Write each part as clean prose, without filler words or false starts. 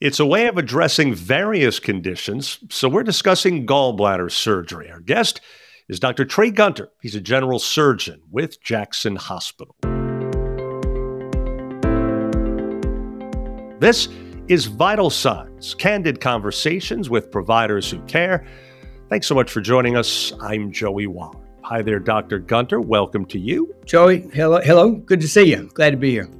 It's a way of addressing various conditions, so we're discussing gallbladder surgery. Our guest is Dr. Trey Gunter. He's a general surgeon with Jackson Hospital. This is Vital Signs, candid conversations with providers who care. Thanks so much for joining us. I'm Joey Waller. Hi there, Dr. Gunter. Welcome to you. Joey, hello. Good to see you. Glad to be here.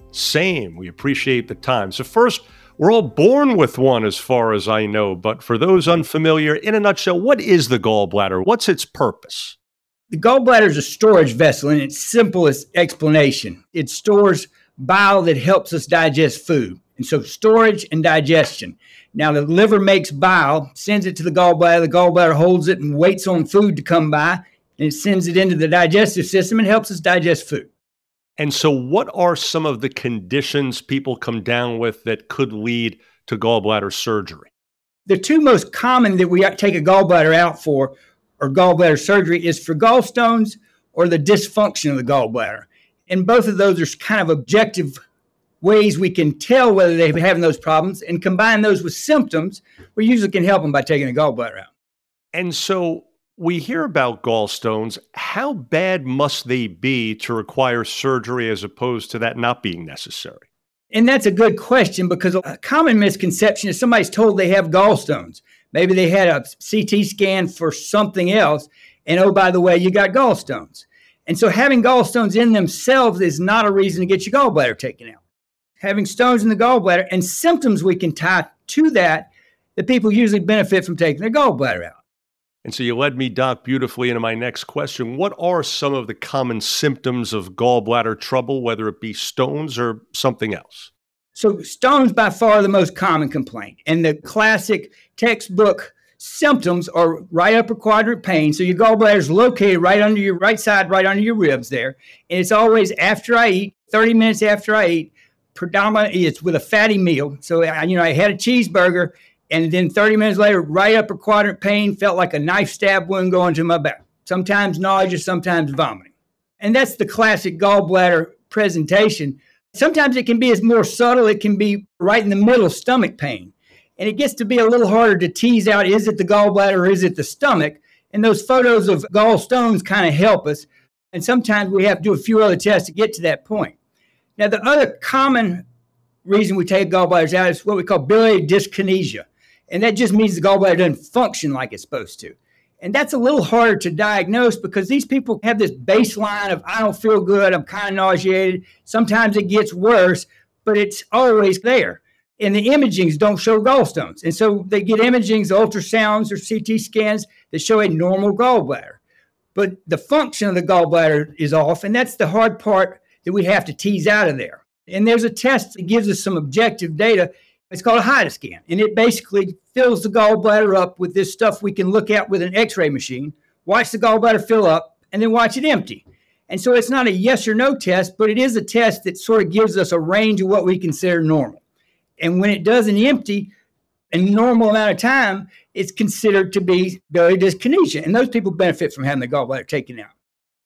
Same. We appreciate the time. So first, we're all born with one as far as I know, but for those unfamiliar, in a nutshell, what is the gallbladder? What's its purpose? The gallbladder is a storage vessel in its simplest explanation. It stores bile that helps us digest food. And so storage and digestion. Now the liver makes bile, sends it to the gallbladder holds it and waits on food to come by, and it sends it into the digestive system and helps us digest food. And so what are some of the conditions people come down with that could lead to gallbladder surgery? The two most common that we take a gallbladder out for, or gallbladder surgery, is for gallstones or the dysfunction of the gallbladder. And both of those are kind of objective ways we can tell whether they're having those problems, and combine those with symptoms. We usually can help them by taking the gallbladder out. And so we hear about gallstones. How bad must they be to require surgery as opposed to that not being necessary? And that's a good question, because a common misconception is somebody's told they have gallstones. Maybe they had a CT scan for something else, and oh, by the way, you got gallstones. And so having gallstones in themselves is not a reason to get your gallbladder taken out. Having stones in the gallbladder and symptoms we can tie to that people usually benefit from taking their gallbladder out. And so you led me, Doc, beautifully into my next question. What are some of the common symptoms of gallbladder trouble, whether it be stones or something else? So stones by far the most common complaint. And the classic textbook symptoms are right upper quadrant pain. So your gallbladder is located right under your right side, right under your ribs there. And it's always after I eat, 30 minutes after I eat. Predominantly it's with a fatty meal. So I had a cheeseburger, and then 30 minutes later, right upper quadrant pain, felt like a knife stab wound going to my back. Sometimes nausea, sometimes vomiting. And that's the classic gallbladder presentation. Sometimes it can be as more subtle. It can be right in the middle, stomach pain. And it gets to be a little harder to tease out, is it the gallbladder or is it the stomach? And those photos of gallstones kind of help us. And sometimes we have to do a few other tests to get to that point. Now, the other common reason we take gallbladders out is what we call biliary dyskinesia. And that just means the gallbladder doesn't function like it's supposed to. And that's a little harder to diagnose, because these people have this baseline of, I don't feel good, I'm kind of nauseated. Sometimes it gets worse, but it's always there. And the imagings don't show gallstones. And so they get imagings, ultrasounds, or CT scans that show a normal gallbladder. But the function of the gallbladder is off, and that's the hard part that we have to tease out of there. And there's a test that gives us some objective data. It's called a HIDA scan, and it basically fills the gallbladder up with this stuff we can look at with an x-ray machine, watch the gallbladder fill up, and then watch it empty. And so it's not a yes or no test, but it is a test that sort of gives us a range of what we consider normal. And when it doesn't empty a normal amount of time, it's considered to be biliary dyskinesia. And those people benefit from having the gallbladder taken out.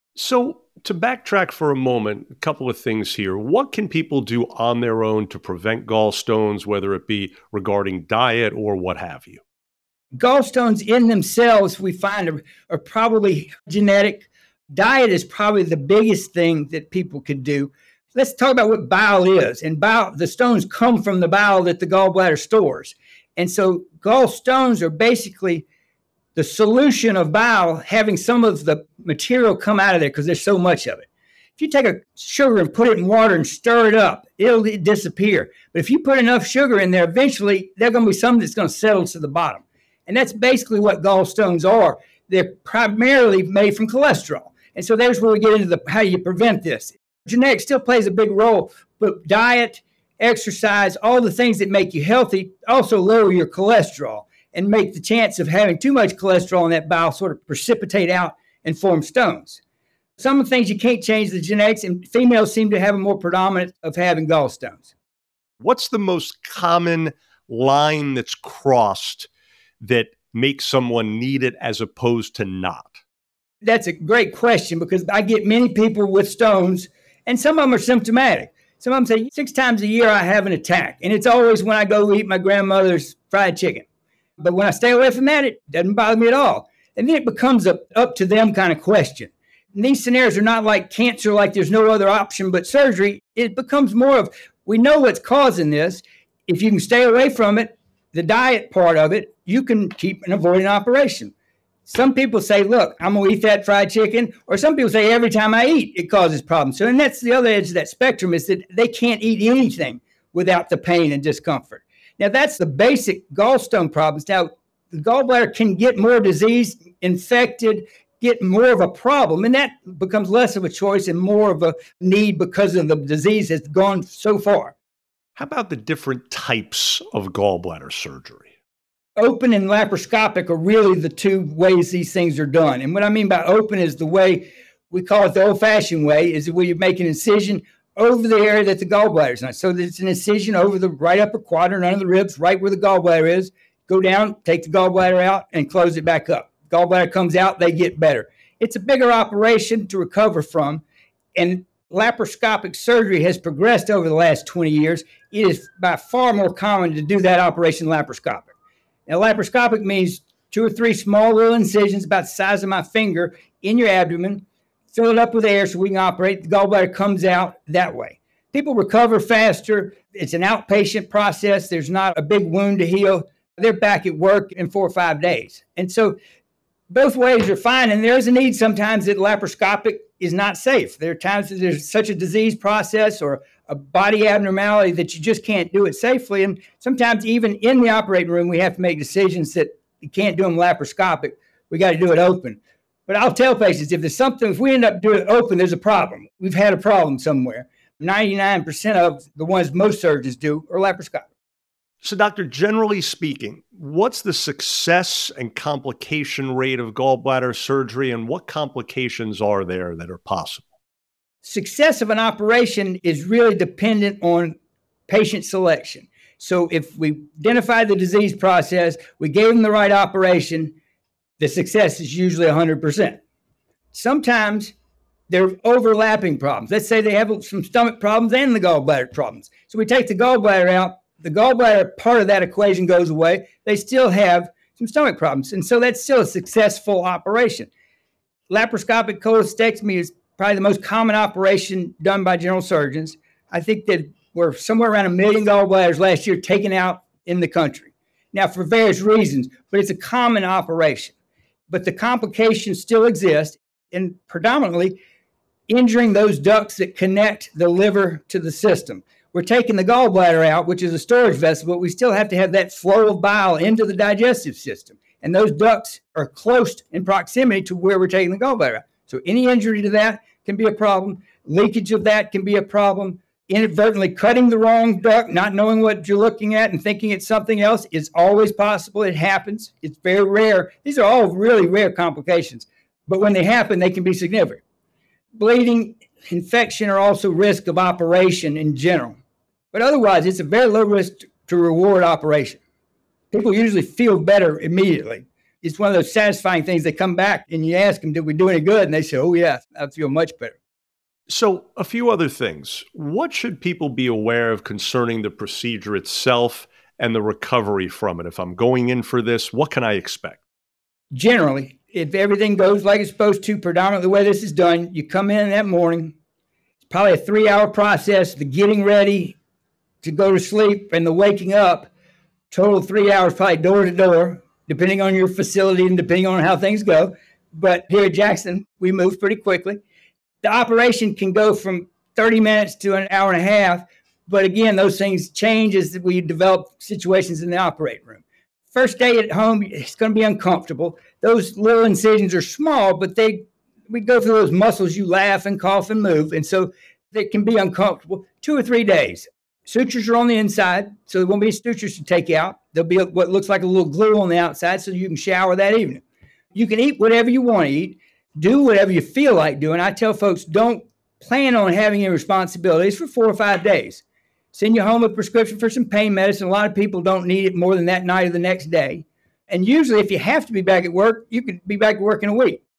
So to backtrack for a moment, a couple of things here. What can people do on their own to prevent gallstones, whether it be regarding diet or what have you? Gallstones in themselves, we find, are probably genetic. Diet is probably the biggest thing that people could do. Let's talk about what bile is. And bile, the stones come from the bile that the gallbladder stores. And so gallstones are basically the solution of bile having some of the material come out of there, because there's so much of it. If you take a sugar and put it in water and stir it up, it'll disappear. But if you put enough sugar in there, eventually there's going to be something that's going to settle to the bottom. And that's basically what gallstones are. They're primarily made from cholesterol. And so there's where we get into how you prevent this. Genetics still plays a big role, but diet, exercise, all the things that make you healthy also lower your cholesterol and make the chance of having too much cholesterol in that bile sort of precipitate out and form stones. Some of the things you can't change the genetics, and females seem to have a more predominant of having gallstones. What's the most common line that's crossed that makes someone need it as opposed to not? That's a great question, because I get many people with stones, and some of them are symptomatic. Some of them say 6 times a year I have an attack, and it's always when I go eat my grandmother's fried chicken. But when I stay away from that, it doesn't bother me at all. And then it becomes a up to them kind of question. And these scenarios are not like cancer, like there's no other option but surgery. It becomes more of, we know what's causing this. If you can stay away from it, the diet part of it, you can keep and avoid an operation. Some people say, look, I'm going to eat that fried chicken. Or some people say every time I eat, it causes problems. So, and that's the other edge of that spectrum, is that they can't eat anything without the pain and discomfort. Now, that's the basic gallstone problems. Now, the gallbladder can get more disease, infected, get more of a problem, and that becomes less of a choice and more of a need because of the disease has gone so far. How about the different types of gallbladder surgery? Open and laparoscopic are really the two ways these things are done. And what I mean by open is the way, we call it the old-fashioned way, is where you make an incision over the area that the gallbladder is on. So it's an incision over the right upper quadrant under the ribs, right where the gallbladder is. Go down, take the gallbladder out, and close it back up. Gallbladder comes out, they get better. It's a bigger operation to recover from, and laparoscopic surgery has progressed over the last 20 years. It is by far more common to do that operation laparoscopic. Now, laparoscopic means 2 or 3 small little incisions about the size of my finger in your abdomen, fill it up with air so we can operate. The gallbladder comes out that way. People recover faster. It's an outpatient process. There's not a big wound to heal. They're back at work in 4 or 5 days. And so both ways are fine. And there's a need sometimes that laparoscopic is not safe. There are times that there's such a disease process or a body abnormality that you just can't do it safely. And sometimes even in the operating room, we have to make decisions that you can't do them laparoscopic. We got to do it open. But I'll tell patients, if we end up doing it open, there's a problem. We've had a problem somewhere. 99% of the ones most surgeons do are laparoscopic. So, doctor, generally speaking, what's the success and complication rate of gallbladder surgery, and what complications are there that are possible? Success of an operation is really dependent on patient selection. So if we identify the disease process, we gave them the right operation, the success is usually 100%. Sometimes there are overlapping problems. Let's say they have some stomach problems and the gallbladder problems. So we take the gallbladder out, the gallbladder part of that equation goes away. They still have some stomach problems. And so that's still a successful operation. Laparoscopic cholecystectomy is probably the most common operation done by general surgeons. I think that we're somewhere around 1 million gallbladders last year taken out in the country. Now, for various reasons, but it's a common operation. But the complications still exist, and predominantly injuring those ducts that connect the liver to the system. We're taking the gallbladder out, which is a storage vessel, but we still have to have that flow of bile into the digestive system. And those ducts are close in proximity to where we're taking the gallbladder out. So any injury to that can be a problem. Leakage of that can be a problem. Inadvertently cutting the wrong duct, not knowing what you're looking at and thinking it's something else is always possible. It happens. It's very rare. These are all really rare complications. But when they happen, they can be significant. Bleeding, infection are also risk of operation in general. But otherwise, it's a very low risk to reward operation. People usually feel better immediately. It's one of those satisfying things. They come back and you ask them, did we do any good? And they say, oh, yeah, I feel much better. So a few other things. What should people be aware of concerning the procedure itself and the recovery from it? If I'm going in for this, what can I expect? Generally, if everything goes like it's supposed to, predominantly the way this is done, you come in that morning. It's probably a 3-hour process, the getting ready to go to sleep and the waking up. Total 3 hours, probably door to door, depending on your facility and depending on how things go. But here at Jackson, we move pretty quickly. The operation can go from 30 minutes to an hour and a half. But again, those things change as we develop situations in the operating room. First day at home, it's going to be uncomfortable. Those little incisions are small, but we go through those muscles. You laugh and cough and move. And so they can be uncomfortable. 2 or 3 days. Sutures are on the inside, so there won't be sutures to take out. There'll be what looks like a little glue on the outside so you can shower that evening. You can eat whatever you want to eat. Do whatever you feel like doing. I tell folks, don't plan on having any responsibilities for 4 or 5 days. Send you home a prescription for some pain medicine. A lot of people don't need it more than that night or the next day. And usually if you have to be back at work, you could be back at work in a week.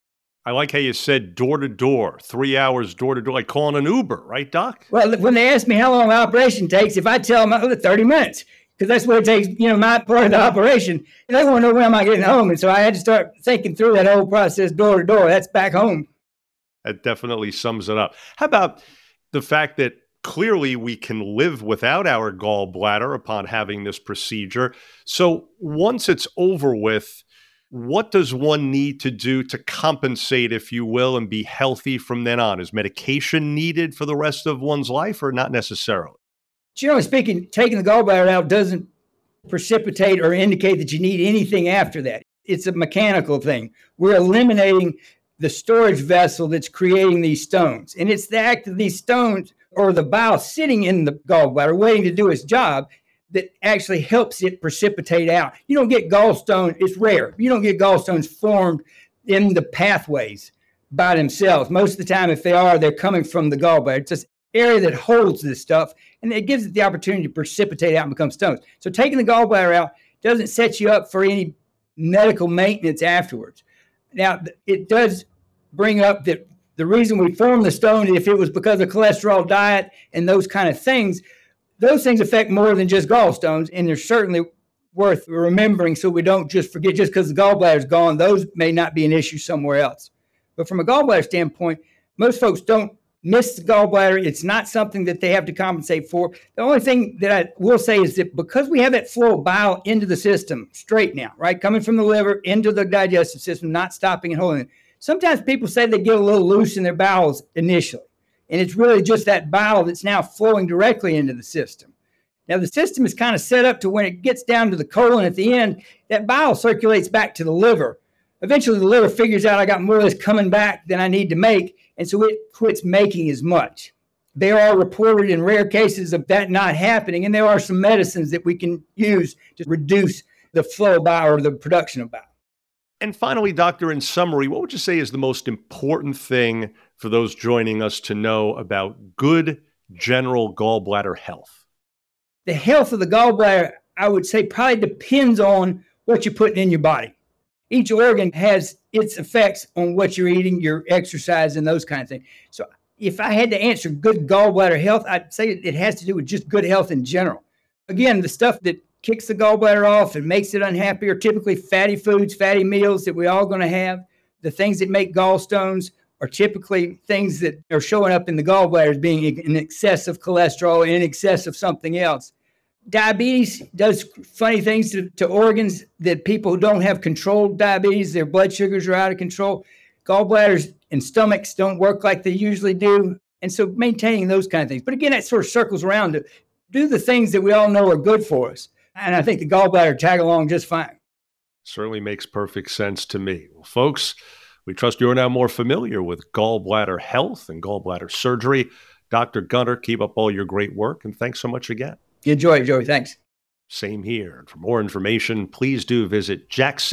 I like how you said door to door, 3 hours door to door, like calling an Uber, right, Doc? Well, when they ask me how long the operation takes, if I tell them 30 minutes, because that's what it takes, my part of the operation, they want to know when am I getting home. And so I had to start thinking through that whole process door to door. That's back home. That definitely sums it up. How about the fact that clearly we can live without our gallbladder upon having this procedure? So once it's over with, what does one need to do to compensate, if you will, and be healthy from then on? Is medication needed for the rest of one's life or not necessarily? Generally speaking, taking the gallbladder out doesn't precipitate or indicate that you need anything after that. It's a mechanical thing. We're eliminating the storage vessel that's creating these stones. And it's the act of these stones or the bile sitting in the gallbladder waiting to do its job that actually helps it precipitate out. You don't get gallstones, it's rare. You don't get gallstones formed in the pathways by themselves. Most of the time, if they are, they're coming from the gallbladder. It's this area that holds this stuff, and it gives it the opportunity to precipitate out and become stones. So taking the gallbladder out doesn't set you up for any medical maintenance afterwards. Now, it does bring up that the reason we formed the stone, if it was because of cholesterol diet and those kind of things, those things affect more than just gallstones, and they're certainly worth remembering so we don't just forget just because the gallbladder is gone, those may not be an issue somewhere else. But from a gallbladder standpoint, most folks don't miss the gallbladder. It's not something that they have to compensate for. The only thing that I will say is that because we have that flow of bile into the system straight now, right, coming from the liver into the digestive system, not stopping and holding it, sometimes people say they get a little loose in their bowels initially. And it's really just that bile that's now flowing directly into the system. Now, the system is kind of set up to when it gets down to the colon at the end, that bile circulates back to the liver. Eventually, the liver figures out I got more of this coming back than I need to make, and so it quits making as much. There are reported in rare cases of that not happening, and there are some medicines that we can use to reduce the flow of bile or the production of bile. And finally, Doctor, in summary, what would you say is the most important thing for those joining us to know about good general gallbladder health? The health of the gallbladder, I would say, probably depends on what you're putting in your body. Each organ has its effects on what you're eating, your exercise, and those kind of things. So if I had to answer good gallbladder health, I'd say it has to do with just good health in general. Again, the stuff that kicks the gallbladder off and makes it unhappy are typically fatty foods, fatty meals that we're all going to have. The things that make gallstones are typically things that are showing up in the gallbladder as being in excess of cholesterol and in excess of something else. Diabetes does funny things to organs that people who don't have controlled diabetes, their blood sugars are out of control. Gallbladders and stomachs don't work like they usually do. And so maintaining those kind of things. But again, that sort of circles around to do the things that we all know are good for us. And I think the gallbladder tag along just fine. Certainly makes perfect sense to me. Well, folks, we trust you're now more familiar with gallbladder health and gallbladder surgery. Dr. Gunter, keep up all your great work, and thanks so much again. Enjoy it, Joey. Thanks. Same here. And for more information, please do visit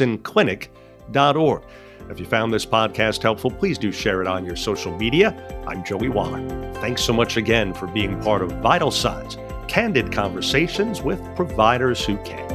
jacksonclinic.org. If you found this podcast helpful, please do share it on your social media. I'm Joey Wallach. Thanks so much again for being part of Vital Signs, candid conversations with providers who care.